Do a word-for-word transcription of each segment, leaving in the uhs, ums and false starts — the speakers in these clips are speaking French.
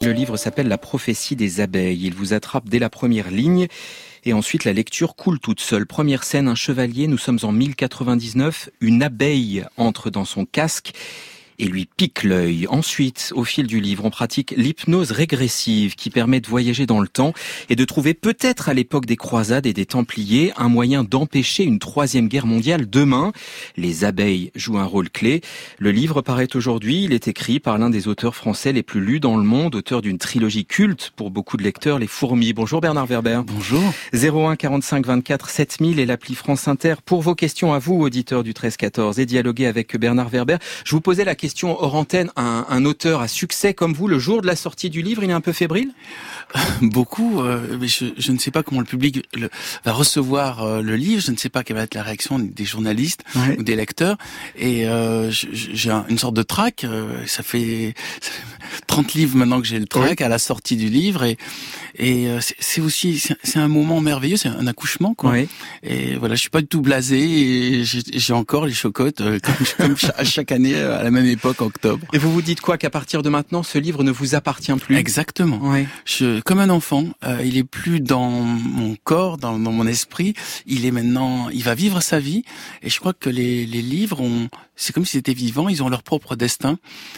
Le livre s'appelle La prophétie des abeilles. Il vous attrape dès la première ligne et ensuite la lecture coule toute seule. Première scène, un chevalier, nous sommes en mille quatre-vingt-dix-neuf, une abeille entre dans son casque et lui pique l'œil. Ensuite, au fil du livre, on pratique l'hypnose régressive qui permet de voyager dans le temps et de trouver peut-être à l'époque des croisades et des Templiers un moyen d'empêcher une troisième guerre mondiale demain. Les abeilles jouent un rôle clé. Le livre paraît aujourd'hui, il est écrit par l'un des auteurs français les plus lus dans le monde, auteur d'une trilogie culte pour beaucoup de lecteurs, Les Fourmis. Bonjour Bernard Werber. Bonjour. zéro un quarante-cinq vingt-quatre sept mille et l'appli France Inter pour vos questions à vous, auditeurs du treize quatorze, et dialoguer avec Bernard Werber. Je vous posais la question hors antenne, un, un auteur à succès comme vous, le jour de la sortie du livre, il est un peu fébrile ? Beaucoup, euh, mais je, je ne sais pas comment le public le, va recevoir euh, le livre, je ne sais pas quelle va être la réaction des journalistes ouais. ou des lecteurs, et euh, j'ai un, une sorte de trac, euh, ça, fait, ça fait trente livres maintenant que j'ai le trac oui. à la sortie du livre, et, et euh, c'est aussi, c'est un moment merveilleux, c'est un accouchement, quoi. Oui. Et voilà, je suis pas du tout blasé, et j'ai encore les chocottes, euh, comme, comme chaque, chaque année à la même époque, en octobre. Et vous vous dites quoi, qu'à partir de maintenant, ce livre ne vous appartient plus ? Exactement. Oui. Je, comme un enfant, euh, il est plus dans mon corps, dans, dans mon esprit. Il est maintenant, il va vivre sa vie. Et je crois que les, les livres ont, c'est comme s'ils étaient vivants. Ils ont leur propre destin.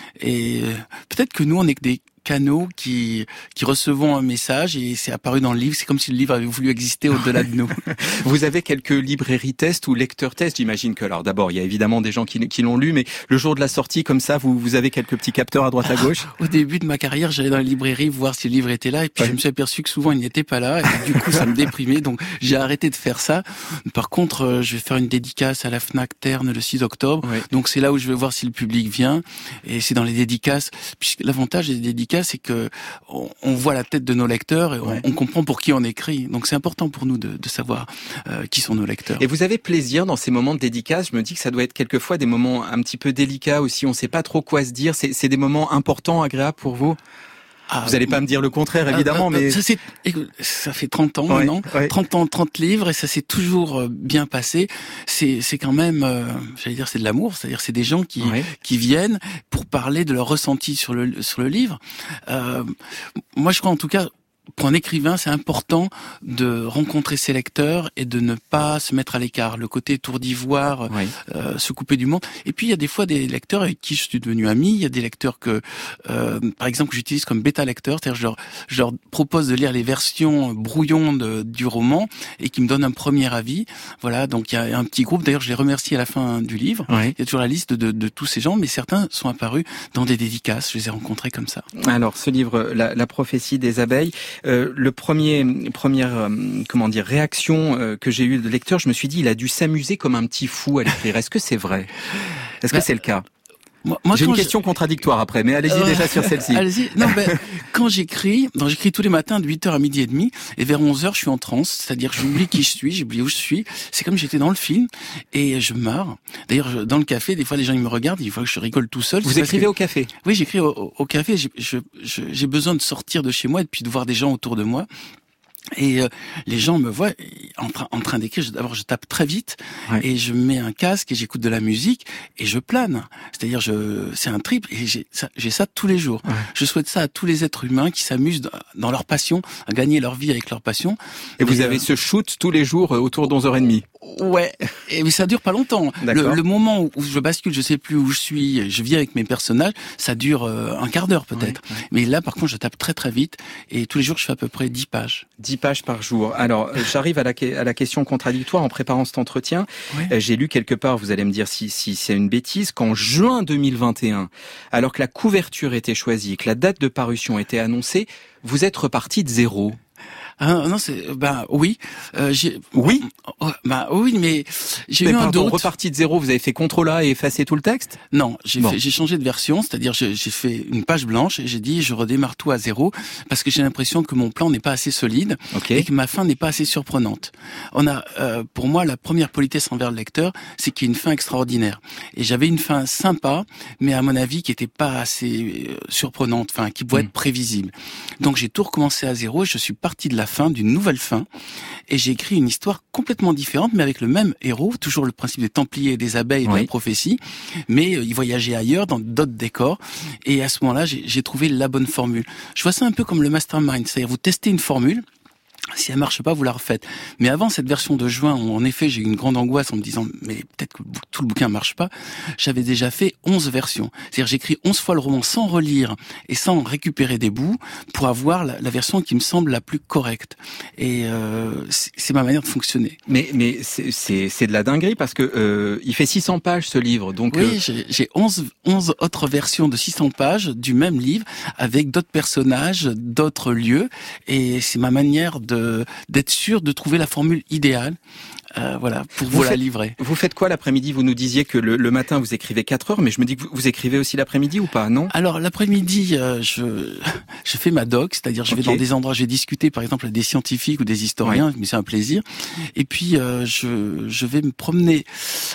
Et euh, peut-être que nous, on est que des canaux qui qui recevons un message et c'est apparu dans le livre. C'est comme si le livre avait voulu exister au-delà de nous. Vous avez quelques librairies tests ou lecteurs tests, j'imagine que alors d'abord il y a évidemment des gens qui, qui l'ont lu, mais le jour de la sortie comme ça, vous vous avez quelques petits capteurs à droite à gauche. Au début de ma carrière, j'allais dans les librairies voir si le livre était là et puis ouais. je me suis aperçu que souvent il n'était pas là et du coup ça me déprimait, donc j'ai arrêté de faire ça. Par contre, je vais faire une dédicace à la Fnac Terne le six octobre. Ouais. Donc c'est là où je vais voir si le public vient et c'est dans les dédicaces. Puis l'avantage des dédicaces, c'est que on, on voit la tête de nos lecteurs et on, ouais. on comprend pour qui on écrit. Donc c'est important pour nous de, de savoir euh, qui sont nos lecteurs. Et vous avez plaisir dans ces moments de dédicace ? Je me dis que ça doit être quelquefois des moments un petit peu délicats aussi. On ne sait pas trop quoi se dire. C'est des moments importants, agréables pour vous ? Ah, vous n'allez pas me dire le contraire, évidemment, euh, euh, mais... Ça, ça fait trente ans ouais, maintenant, ouais. trente ans, trente livres, et ça s'est toujours bien passé. C'est quand même, euh, j'allais dire, c'est de l'amour, c'est-à-dire c'est des gens qui ouais. qui viennent pour parler de leur ressenti sur le sur le livre. Euh, moi, je crois en tout cas... Pour un écrivain, c'est important de rencontrer ses lecteurs et de ne pas se mettre à l'écart. Le côté tour d'ivoire, oui. euh, se couper du monde. Et puis, il y a des fois des lecteurs avec qui je suis devenu ami. Il y a des lecteurs que, euh, par exemple, que j'utilise comme bêta-lecteur. C'est-à-dire, je leur, je leur propose de lire les versions brouillons de, du roman et qui me donnent un premier avis. Voilà, donc il y a un petit groupe. D'ailleurs, je les remercie à la fin du livre. Oui. Il y a toujours la liste de, de tous ces gens, mais certains sont apparus dans des dédicaces. Je les ai rencontrés comme ça. Alors, ce livre, La, la prophétie des abeilles, Euh, le premier, première, euh, comment dire, réaction euh, que j'ai eue de lecteur, je me suis dit, il a dû s'amuser comme un petit fou à l'écrire. Est-ce que c'est vrai ? Est-ce bah, que c'est le cas ? Moi, moi, j'ai une question je... contradictoire après, mais allez-y euh, déjà sur celle-ci. Allez-y. Non, ben, quand j'écris, donc j'écris tous les matins de huit heures à midi et demi, et vers onze heures, je suis en transe, c'est-à-dire que j'oublie qui je suis, j'oublie où je suis. C'est comme si j'étais dans le film, et je marre. D'ailleurs, dans le café, des fois, les gens, ils me regardent, ils voient que je rigole tout seul. Vous écrivez que... au café ? Oui, j'écris au, au café. J'ai besoin de sortir de chez moi et puis de voir des gens autour de moi. Et euh, les gens me voient en, tra en train d'écrire. D'abord, je tape très vite ouais. et je mets un casque et j'écoute de la musique et je plane. C'est-à-dire, je, c'est un trip et j'ai ça, j'ai ça tous les jours. Ouais. Je souhaite ça à tous les êtres humains qui s'amusent dans leur passion, à gagner leur vie avec leur passion. Et vous mais, avez euh... ce shoot tous les jours autour d'onze heures trente. Ouais, et mais ça dure pas longtemps. Le, le moment où je bascule, je sais plus où je suis, je vis avec mes personnages, ça dure euh, un quart d'heure peut-être. Ouais, ouais. Mais là, par contre, je tape très très vite et tous les jours, je fais à peu près dix pages. dix pages par jour. Alors, j'arrive à la, à la question contradictoire en préparant cet entretien. Ouais. J'ai lu quelque part, vous allez me dire si, si c'est une bêtise, qu'en juin deux mille vingt et un, alors que la couverture était choisie, que la date de parution était annoncée, vous êtes reparti de zéro. Ah, non, c'est bah oui. Euh, oui. Bah oui, mais j'ai eu pardon, un doute. Reparti de zéro, vous avez fait contrôle A et effacé tout le texte ? Non, j'ai bon. j'ai changé de version, c'est-à-dire j'ai fait une page blanche et j'ai dit je redémarre tout à zéro parce que j'ai l'impression que mon plan n'est pas assez solide okay. et que ma fin n'est pas assez surprenante. On a, euh, pour moi, la première politesse envers le lecteur, c'est qu'il y ait une fin extraordinaire. Et j'avais une fin sympa, mais à mon avis qui était pas assez euh, surprenante, enfin qui pouvait mmh. être prévisible. Donc j'ai tout recommencé à zéro et je suis parti de là. la fin, d'une nouvelle fin. Et j'ai écrit une histoire complètement différente, mais avec le même héros, toujours le principe des Templiers et des abeilles et de oui. la prophétie, mais euh, il voyageait ailleurs, dans d'autres décors. Et à ce moment-là, j'ai, j'ai trouvé la bonne formule. Je vois ça un peu comme le mastermind, c'est-à-dire vous testez une formule, si elle marche pas, vous la refaites. Mais avant cette version de juin, où en effet j'ai eu une grande angoisse en me disant mais peut-être que tout le bouquin marche pas, j'avais déjà fait onze versions. C'est-à-dire j'écris onze fois le roman sans relire et sans récupérer des bouts pour avoir la, la version qui me semble la plus correcte. Et euh, c'est, c'est ma manière de fonctionner. Mais mais c'est c'est, c'est de la dinguerie parce que euh, il fait six cents pages ce livre. Donc oui, euh... j'ai, j'ai onze, onze autres versions de six cents pages du même livre avec d'autres personnages, d'autres lieux, et c'est ma manière de De, d'être sûr de trouver la formule idéale, euh, voilà, pour vous, vous la faites, livrer. Vous faites quoi l'après-midi? Vous nous disiez que le, le matin vous écrivez quatre heures, mais je me dis que vous, vous écrivez aussi l'après-midi ou pas, non? Alors l'après-midi, euh, je je fais ma doc, c'est-à-dire je vais okay. dans des endroits, je vais discuter par exemple avec des scientifiques ou des historiens, ouais. mais c'est un plaisir. Et puis euh, je je vais me promener,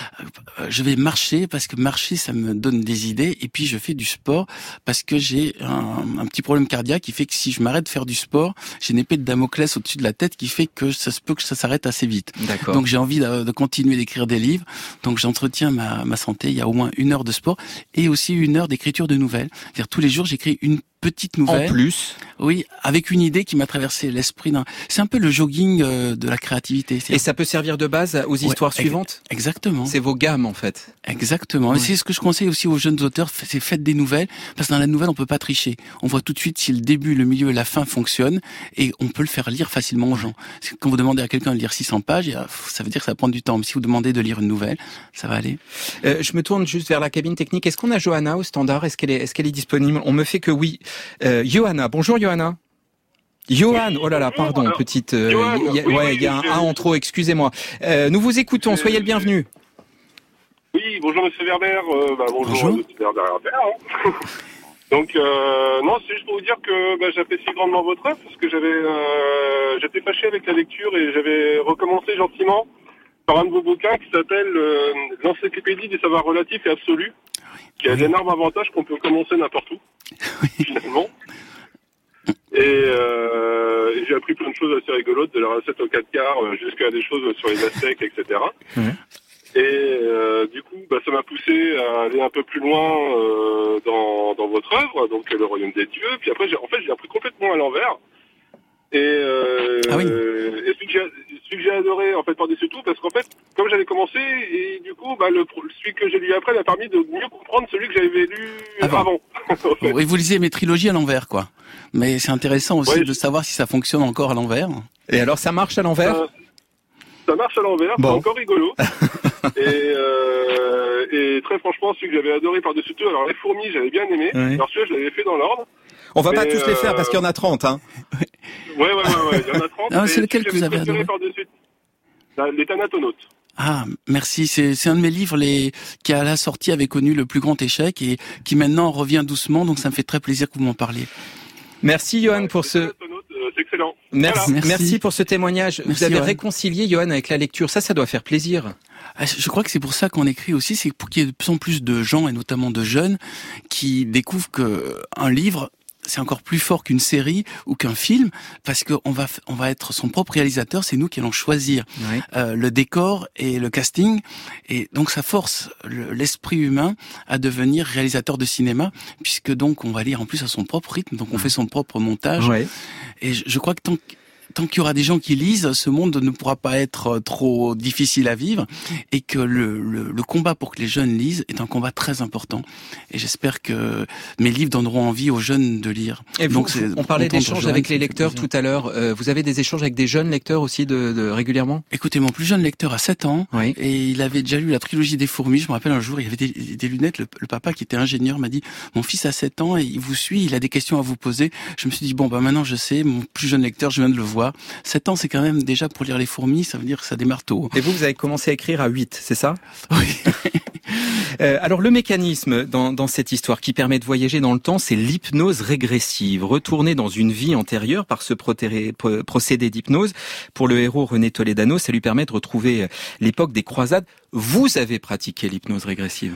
je vais marcher parce que marcher ça me donne des idées. Et puis je fais du sport parce que j'ai un, un petit problème cardiaque qui fait que si je m'arrête de faire du sport, j'ai une épée de Damoclès au-dessus de la tête qui fait que ça se peut que ça s'arrête assez vite. D'accord. Donc j'ai envie de, de continuer d'écrire des livres. Donc j'entretiens ma, ma santé. Il y a au moins une heure de sport et aussi une heure d'écriture de nouvelles. C'est-à-dire tous les jours j'écris une petite nouvelle. En plus. Oui, avec une idée qui m'a traversé l'esprit. D'un... C'est un peu le jogging euh, de la créativité. C'est... Et ça peut servir de base aux histoires ouais, suivantes. Exactement. C'est vos gammes en fait. Exactement. Ouais. Et c'est ce que je conseille aussi aux jeunes auteurs, c'est faites des nouvelles, parce que dans la nouvelle on peut pas tricher. On voit tout de suite si le début, le milieu et la fin fonctionnent, et on peut le faire lire facilement aux gens. Quand vous demandez à quelqu'un de lire six cents pages, ça veut dire que ça va prendre du temps. Mais si vous demandez de lire une nouvelle, ça va aller. Euh, je me tourne juste vers la cabine technique. Est-ce qu'on a Johanna au standard? Est-ce qu'elle est, est-ce qu'elle est disponible? On me fait que oui. Euh, Johanna, bonjour Johanna. Johan, oh là là, pardon, Alors, petite, euh, Johan, y a, oui, ouais, il oui, y a un je... A en trop, excusez-moi. Euh, nous vous écoutons, soyez le bienvenu. Oui, bonjour Monsieur Werber, euh, bah, bonjour, bonjour. Monsieur Werber. Hein. Donc, euh, non, c'est juste pour vous dire que bah, j'apprécie grandement votre œuvre, parce que j'avais, euh, j'étais fâché avec la lecture et j'avais recommencé gentiment par un de vos bouquins qui s'appelle euh, l'Encyclopédie des savoirs relatifs et absolus, qui a oui. d'énormes avantages qu'on peut commencer n'importe où, oui. finalement. Et, euh, et j'ai appris plein de choses assez rigolotes, de la recette au quatre quarts jusqu'à des choses sur les aztèques, et cetera. Mmh. Et euh, du coup, bah, ça m'a poussé à aller un peu plus loin euh, dans, dans votre œuvre, donc le Royaume des Dieux. Puis après, j'ai, en fait, j'ai appris complètement à l'envers. Et, euh, ah oui. et celui, que j'ai, celui que j'ai adoré, en fait, par-dessus tout, parce qu'en fait, comme j'avais commencé, et du coup, bah, le, celui que j'ai lu après m'a permis de mieux comprendre celui que j'avais lu avant. avant en fait. Et vous lisez mes trilogies à l'envers, quoi. Mais c'est intéressant aussi ouais, de savoir si ça fonctionne encore à l'envers. Et alors, ça marche à l'envers? euh, Ça marche à l'envers, bon. C'est encore rigolo. et, euh, et très franchement, celui que j'avais adoré par-dessus tout, alors les fourmis, j'avais bien aimé. Oui. Alors celui-là, je l'avais fait dans l'ordre. On va mais pas tous euh... les faire parce qu'il y en a trente, hein. Ouais, ouais, ouais, ouais, il y en a trente. Non, c'est lequel que vous avez adoré par-dessus. Les Thanatonautes. Ah, merci. C'est, c'est un de mes livres les, qui à la sortie avait connu le plus grand échec et qui maintenant revient doucement, donc ça me fait très plaisir que vous m'en parliez. Merci Johan pour ce... C'est excellent. Merci, voilà. merci. merci pour ce témoignage. Merci, vous avez Johan. réconcilié Johan avec la lecture. Ça, ça doit faire plaisir. Je crois que c'est pour ça qu'on écrit aussi, c'est pour qu'il y ait de plus en plus de gens, et notamment de jeunes, qui découvrent que un livre, c'est encore plus fort qu'une série ou qu'un film, parce qu'on va on va être son propre réalisateur, c'est nous qui allons choisir oui. euh, le décor et le casting, et donc ça force le, l'esprit humain à devenir réalisateur de cinéma, puisque donc on va lire en plus à son propre rythme, donc on fait son propre montage, oui. et je, je crois que tant que Tant qu'il y aura des gens qui lisent, ce monde ne pourra pas être trop difficile à vivre, et que le, le, le combat pour que les jeunes lisent est un combat très important. Et j'espère que mes livres donneront envie aux jeunes de lire. Et vous, Donc, on parlait d'échanges avec les lecteurs tout à l'heure. Euh, vous avez des échanges avec des jeunes lecteurs aussi de, de régulièrement? Écoutez, mon plus jeune lecteur a sept ans, oui. et il avait déjà lu la trilogie des fourmis. Je me rappelle un jour, il avait des, des lunettes. Le, le papa qui était ingénieur m'a dit « Mon fils a sept ans et il vous suit, il a des questions à vous poser. » Je me suis dit « Bon, bah maintenant je sais, mon plus jeune lecteur, je viens de le voir. » sept ans, c'est quand même déjà pour lire les fourmis, ça veut dire que ça démarre tôt. Et vous, vous avez commencé à écrire à huit, c'est ça? Oui. euh, alors le mécanisme dans, dans cette histoire qui permet de voyager dans le temps, c'est l'hypnose régressive. Retourner dans une vie antérieure par ce protéré, procédé d'hypnose, pour le héros René Toledano, ça lui permet de retrouver l'époque des croisades. Vous avez pratiqué l'hypnose régressive?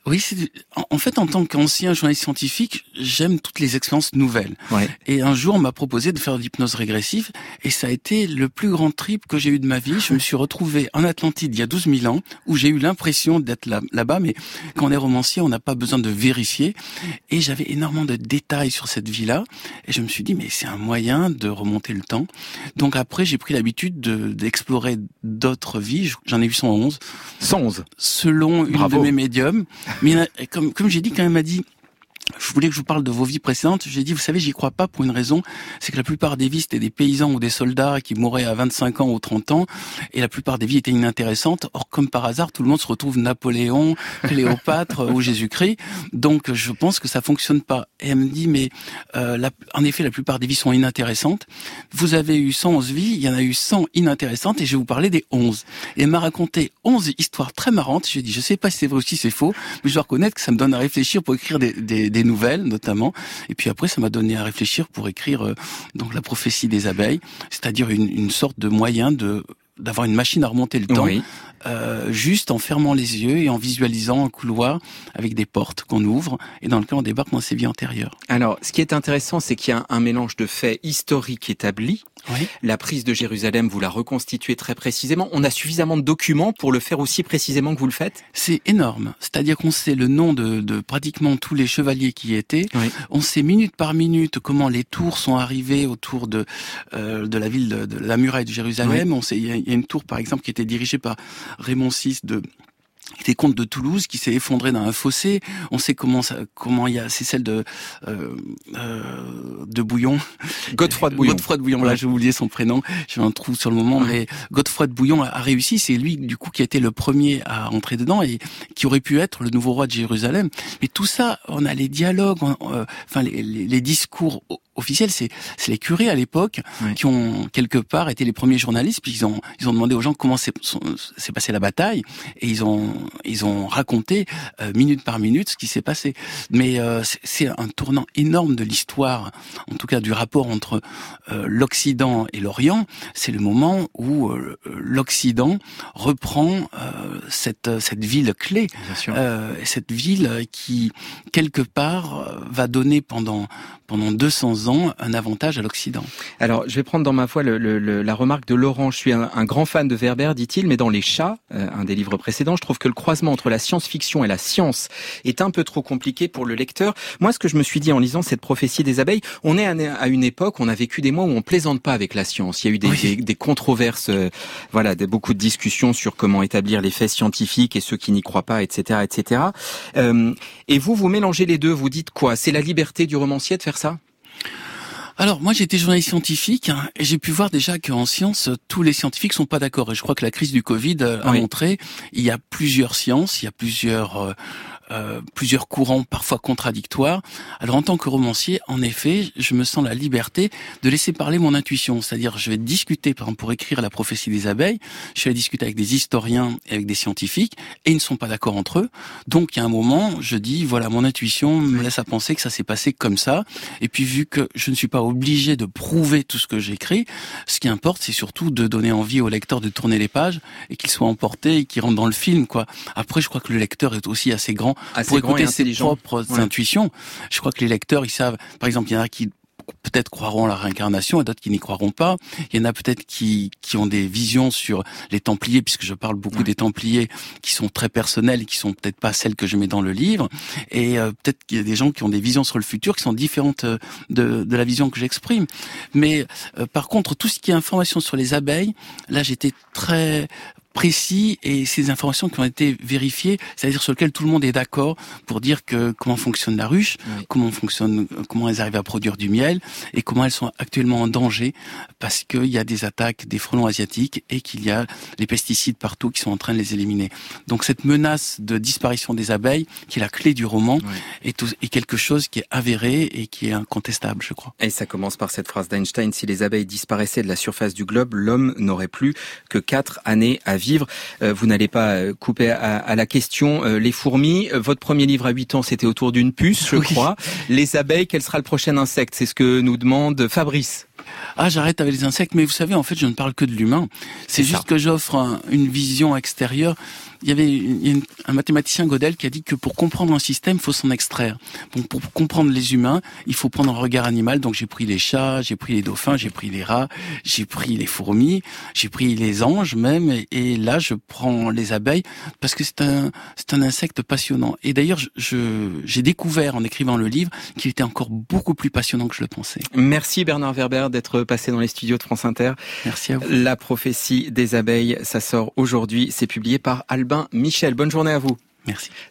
Oui, c'est, en fait, en tant qu'ancien journaliste scientifique, j'aime toutes les expériences nouvelles. Ouais. Et un jour, on m'a proposé de faire de l'hypnose régressive, et ça a été le plus grand trip que j'ai eu de ma vie. Je me suis retrouvé en Atlantide il y a douze mille ans, où j'ai eu l'impression d'être là, là-bas, mais quand on est romancier, on n'a pas besoin de vérifier. Et j'avais énormément de détails sur cette vie-là, et je me suis dit, mais c'est un moyen de remonter le temps. Donc après, j'ai pris l'habitude de, d'explorer d'autres vies. J'en ai eu cent onze. cent onze. Selon une Bravo. de mes médiums. Mais comme, comme j'ai dit, quand elle m'a dit, je voulais que je vous parle de vos vies précédentes, j'ai dit, vous savez, j'y crois pas pour une raison, c'est que la plupart des vies, c'était des paysans ou des soldats qui mouraient à vingt-cinq ans ou trente ans, et la plupart des vies étaient inintéressantes. Or, comme par hasard, tout le monde se retrouve Napoléon, Cléopâtre ou Jésus-Christ, donc je pense que ça fonctionne pas. Et elle me dit, mais euh, la, en effet, la plupart des vies sont inintéressantes. Vous avez eu cent onze vies, il y en a eu cent inintéressantes, et je vais vous parler des onze. Et elle m'a raconté onze histoires très marrantes. J'ai dit, je sais pas si c'est vrai ou si c'est faux, mais je dois reconnaître que ça me donne à réfléchir pour écrire des, des, des nouvelles notamment, et puis après ça m'a donné à réfléchir pour écrire euh, donc la prophétie des abeilles, c'est-à-dire une, une sorte de moyen de d'avoir une machine à remonter le temps, oui. euh, juste en fermant les yeux et en visualisant un couloir avec des portes qu'on ouvre et dans lequel on débarque dans ses vies antérieures. Alors, ce qui est intéressant, c'est qu'il y a un mélange de faits historiques établis. Oui. La prise de Jérusalem, vous la reconstituez très précisément. On a suffisamment de documents pour le faire aussi précisément que vous le faites ? C'est énorme. C'est-à-dire qu'on sait le nom de, de pratiquement tous les chevaliers qui y étaient. Oui. On sait minute par minute comment les tours sont arrivées autour de euh, de la ville de, de la muraille de Jérusalem. Oui. On sait, il y, y a une tour par exemple qui était dirigée par Raymond six de qui était comte de Toulouse, qui s'est effondré dans un fossé. On sait comment ça, comment il y a, c'est celle de euh, euh, de Bouillon. Godefroy de Bouillon. Godefroy de Bouillon. Là, j'ai oublié son prénom. Je m'en trouve sur le moment, ouais. mais Godefroy de Bouillon a, a réussi. C'est lui, du coup, qui a été le premier à entrer dedans et qui aurait pu être le nouveau roi de Jérusalem. Mais tout ça, on a les dialogues, on, euh, enfin les, les, les discours officiels. C'est, c'est les curés à l'époque ouais. qui ont quelque part été les premiers journalistes. Puis ils ont, ils ont demandé aux gens comment s'est, s'est passée la bataille et ils ont Ils ont raconté euh, minute par minute ce qui s'est passé. Mais euh, c'est, c'est un tournant énorme de l'histoire, en tout cas du rapport entre euh, l'Occident et l'Orient. C'est le moment où euh, l'Occident reprend euh, cette cette ville clé, euh, cette ville qui quelque part va donner pendant pendant deux cents ans un avantage à l'Occident. Alors, je vais prendre dans ma voix le, le, le, la remarque de Laurent. Je suis un, un grand fan de Werber, dit-il, mais dans Les Chats, euh, un des livres précédents, je trouve que le croisement entre la science-fiction et la science est un peu trop compliqué pour le lecteur. Moi, ce que je me suis dit en lisant cette prophétie des abeilles, on est à une époque, on a vécu des mois où on plaisante pas avec la science. Il y a eu des, oui. des, des controverses, euh, voilà, des, beaucoup de discussions sur comment établir les faits scientifiques et ceux qui n'y croient pas, et cetera, et cetera. Euh, et vous, vous mélangez les deux. Vous dites quoi ? C'est la liberté du romancier de faire ça ? Alors, moi, j'étais journaliste scientifique hein, et j'ai pu voir déjà qu'en science, tous les scientifiques sont pas d'accord. Et je crois que la crise du Covid a oui. montré, il y a plusieurs sciences, il y a plusieurs... Euh, Euh, plusieurs courants parfois contradictoires. Alors en tant que romancier, en effet, je me sens la liberté de laisser parler mon intuition. C'est-à-dire, je vais discuter, par exemple, pour écrire la prophétie des abeilles, je vais discuter avec des historiens et avec des scientifiques, et ils ne sont pas d'accord entre eux. Donc, il y a un moment, je dis, voilà, mon intuition me laisse à penser que ça s'est passé comme ça. Et puis, vu que je ne suis pas obligé de prouver tout ce que j'écris, ce qui importe, c'est surtout de donner envie au lecteur de tourner les pages et qu'il soit emporté et qu'il rentre dans le film, quoi. Après, je crois que le lecteur est aussi assez grand Assez pour écouter ses propres ouais. intuitions. Je crois que les lecteurs, ils savent, par exemple, il y en a qui peut-être croiront à la réincarnation et d'autres qui n'y croiront pas. Il y en a peut-être qui qui ont des visions sur les Templiers, puisque je parle beaucoup ouais. des Templiers, qui sont très personnelles et qui sont peut-être pas celles que je mets dans le livre. Et euh, peut-être qu'il y a des gens qui ont des visions sur le futur qui sont différentes de de la vision que j'exprime. Mais euh, par contre, tout ce qui est information sur les abeilles, là, j'étais très précis et ces informations qui ont été vérifiées, c'est-à-dire sur lesquelles tout le monde est d'accord pour dire que comment fonctionne la ruche, oui. comment fonctionne, comment elles arrivent à produire du miel et comment elles sont actuellement en danger parce qu'il y a des attaques des frelons asiatiques et qu'il y a les pesticides partout qui sont en train de les éliminer. Donc cette menace de disparition des abeilles, qui est la clé du roman, oui. est, tout, est quelque chose qui est avéré et qui est incontestable, je crois. Et ça commence par cette phrase d'Einstein: si les abeilles disparaissaient de la surface du globe, l'homme n'aurait plus que quatre années à vivre. Euh, vous n'allez pas couper à, à la question. Euh, les fourmis, euh, votre premier livre à huit ans, c'était autour d'une puce, je oui. crois. Les abeilles, quel sera le prochain insecte ? C'est ce que nous demande Fabrice. Ah, j'arrête avec les insectes, mais vous savez, en fait, je ne parle que de l'humain. C'est, c'est juste ça. Que j'offre un, une vision extérieure. Il y avait une, une, un mathématicien, Gödel, qui a dit que pour comprendre un système, il faut s'en extraire. Donc, pour comprendre les humains, il faut prendre un regard animal. Donc, j'ai pris les chats, j'ai pris les dauphins, j'ai pris les rats, j'ai pris les fourmis, j'ai pris les anges même, et, et là, je prends les abeilles parce que c'est un, c'est un insecte passionnant. Et d'ailleurs, je, je, j'ai découvert en écrivant le livre qu'il était encore beaucoup plus passionnant que je le pensais. Merci Bernard Werber d'être passé dans les studios de France Inter. Merci à vous. La prophétie des abeilles, ça sort aujourd'hui. C'est publié par Albin Michel. Bonne journée à vous. Merci.